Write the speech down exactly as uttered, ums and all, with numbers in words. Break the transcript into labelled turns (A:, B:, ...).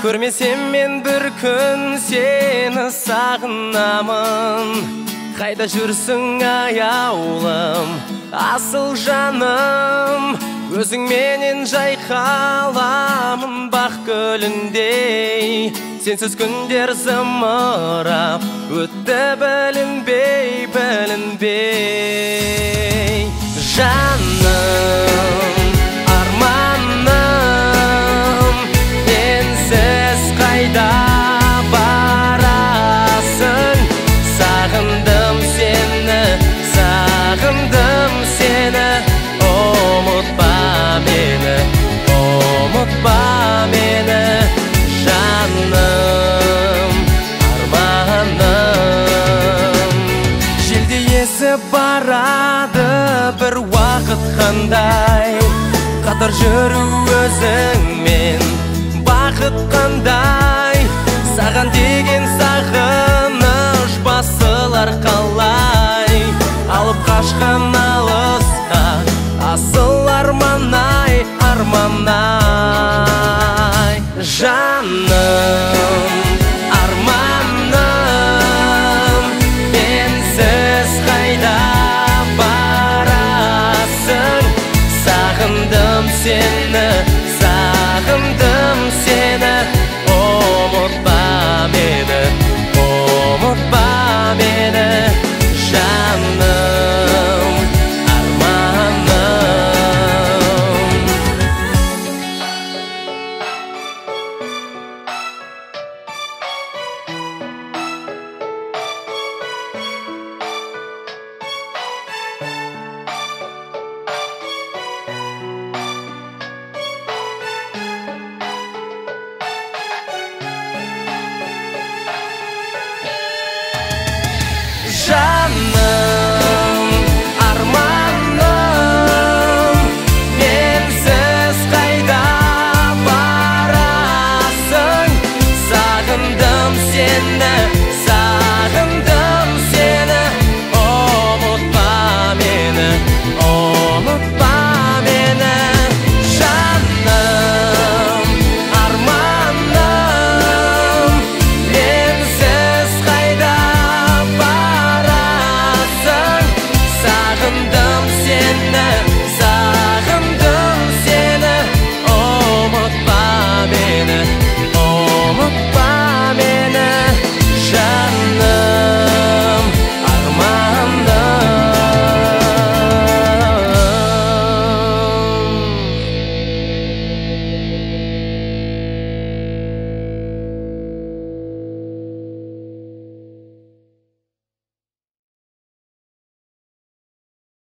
A: Көрмесем мен бір күн сені сағынамын. Қайда жүрсің аяулым, асыл жаным? Өзіңменен жайқаламын бақ көліндей. Сенсіз күндер зымырап өтті білінбей, білінбей. Жаным, арманым, менсіз қайда барасың? Сағындым сені, сағындым сені. Ұмытпа мені, ұмытпа мені. Жаным, арманым. Желдей есіп барады бір уақыт қандай, қатар жүру өзіңмен бақыт қандай. Саған деген сағыныш басылар қалай, алып қашқан алысқа асыл арман-ай, арман-ай. Жаным, арманым, менсіз қайда барасың? Сағындым сені, сағындым сені. Ұмытпа мені, ұмытпа мені. Жаным, арманым. Жаным, арманым, менсіз қайда барасың? Сағындым сені, сағындым сені. Ұмытпа мені, ұмытпа мені. Жаным, арманым, менсіз қайда барасың? Сағындым сені.